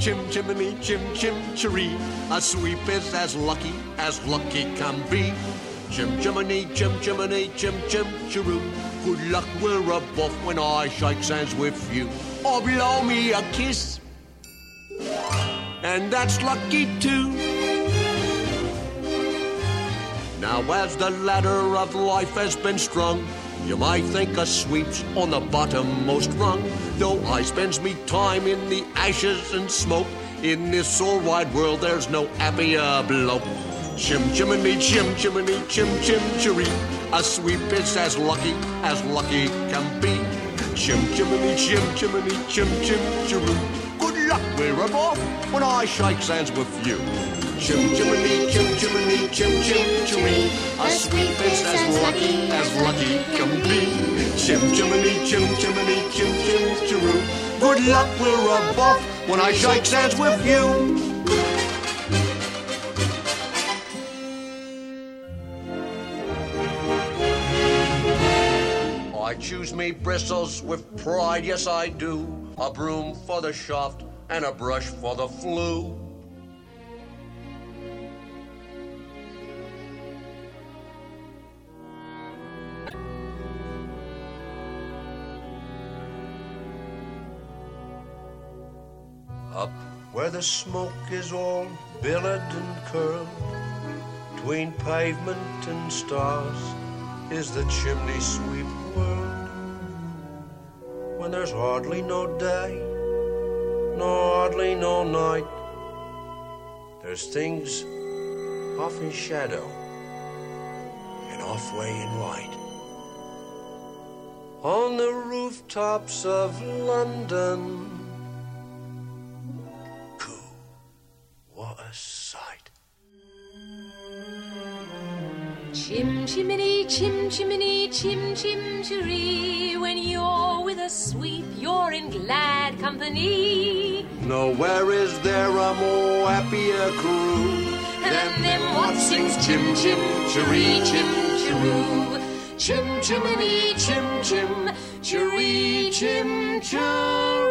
chim chimney, chim chim chiree. A sweep is as lucky can be. Chim chimney, chim chimney, chim chim chiroo. Good luck, we're above when I shake hands with you. Or blow me a kiss, and that's lucky too. Now as the ladder of life has been strung, you might think a sweep's on the bottommost rung. Though I spends me time in the ashes and smoke, in this all wide world there's no happier bloke. Chim chimney, chim chimney, chim chim chiree. A sweep is as lucky can be. Chim chimney, chim chimney, chim chim chiroo. Good luck, we're above when I shake hands with you. Chim chimney, chim chimney, chim chim chiree. A sweep is as lucky can be. Chim chimney, chim chimney, chim chim chiroo. Good luck, we're above when I shake hands with you. I choose me bristles with pride, yes I do. A broom for the shaft and a brush for the flue. Up where the smoke is all billowed and curled, between pavement and stars is the chimney sweep world. When there's hardly no day, nor hardly no night, there's things off in shadow and off way in light. On the rooftops of London, what a sight. Chim chimney, chim chimney, chim chim chiree. When you're with a sweep, you're in glad company. Nowhere is there a more happier crew than them what sings chim chim chiree, chim chiroo. Chim chimney, chim chim chiree, chim chiroo.